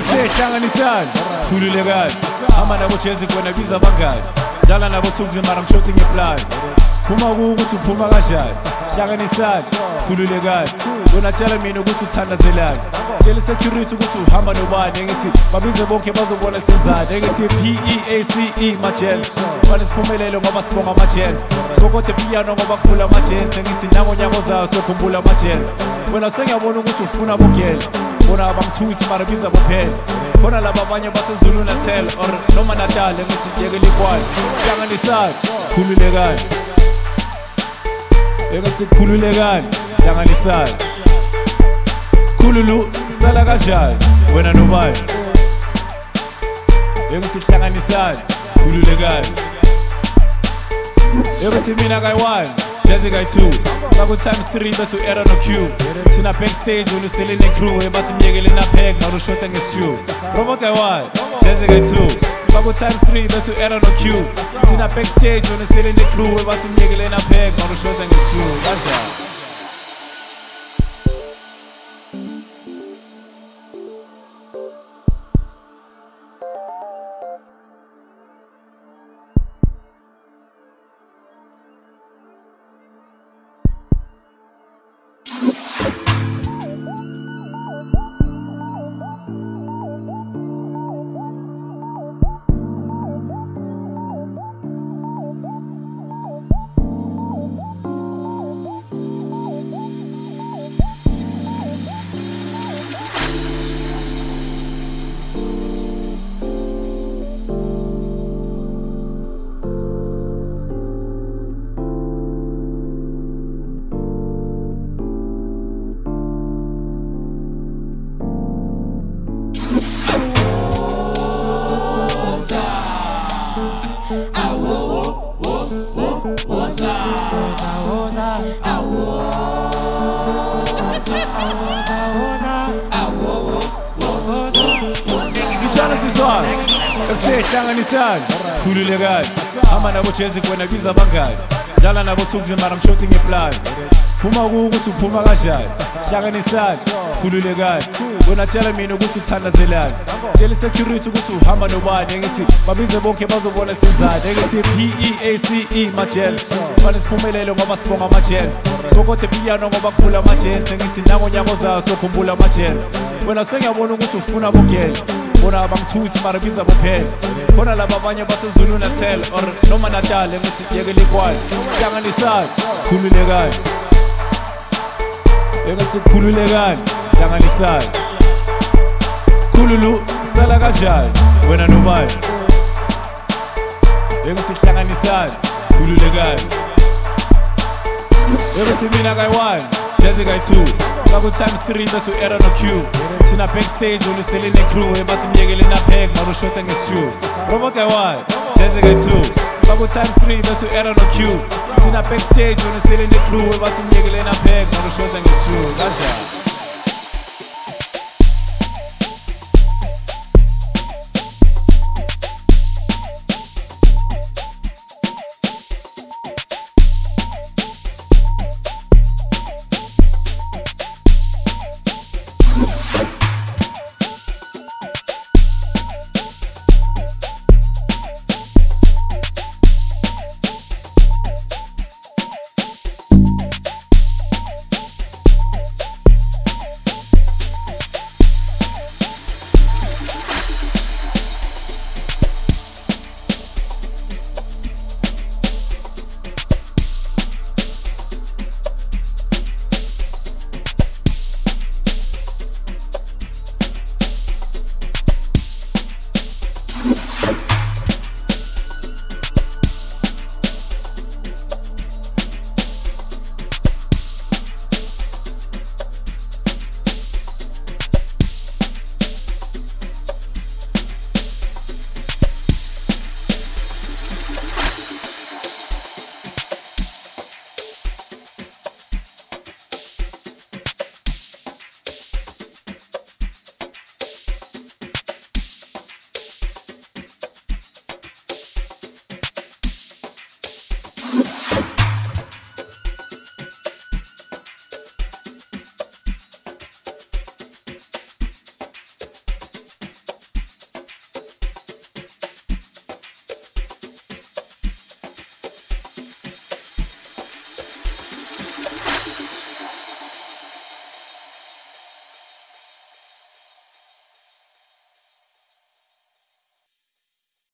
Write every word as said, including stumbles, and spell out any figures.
Sehlanganisani khululekani hamba nabo Jesse kona biza abangani dlala nabo Thukuzi mara I'm shooting a plan phuma ukuthi uphuma kanjani hlanganisani khululekani wena tshela mina ukuthi uthandazelani tshela security ukuthi uhamba nobani ngithi babize bonke bazobona senzani ngithi P E A C E ma gents bani siphumelele ngoba sibonga ama gents kokode piano ngoba kukhula ama gents ngithi nango nyako zayo sokhumbula ama gents wena sengiyabona ukuthi ufuna bogela bona abangithusi mara biza bophela khona laba abanye baseZulu Natal or noma Natal ngithi yeke likwani hlanganisani khululekani ngithi khululekani hlanganisani khululu sala kanjani wena nobani ngithi hlanganisani khululekani ngithi mina kay one Jesse kay two Baku times three bese u-era no-Q thina backstage unisele ne-crew ebathi myekele na-pack mara ushota nge-stew Robo kay one Jesse kay two Baku times three bese u-era no-Q thina backstage unisele ne-crew ebathi myekele na-pack mara ushota nge-stew kanjani Woza, woza, ngitshela sizwana sehlanganisani khululekani hamba nabo Jesse kona biza abangani dlala nabo Thukuzi mara I'm shooting a plan phuma ukuthi uphuma kanjani hlanganisani khululekani wena tshela mina ukuthi uthandazelani tshela security ukuthi uhamba nobani ngithi babize bonke bazobona senzani ngithi P E A C E ma gents bani siphumelele ngoba sibonga ama gents kokode piano ngoba kukhula ama gents ngithi nango nyako zayo sokhumbula ama gents wena sengiyabona ukuthi ufuna bogela bona abangithusi mara biza bophela khona laba abanye baseZulu Natal or noma Natal ngithi yeke likwani hlanganisani khululekani ngithi khululekani hlanganisani khululu sala kanjani wena nobani ngithi hlanganisani khululekani ngithi mina kay one Jesse kay two Baku times three bese u-era no-Q thina backstage unisele ne-crew ebathi myekele na-pack mara ushota nge-stew Robo kay one Jesse kay two Baku times three bese u-era no-Q thina backstage unisele ne-crew ebathi myekele na-pack mara ushota nge-stew kanjani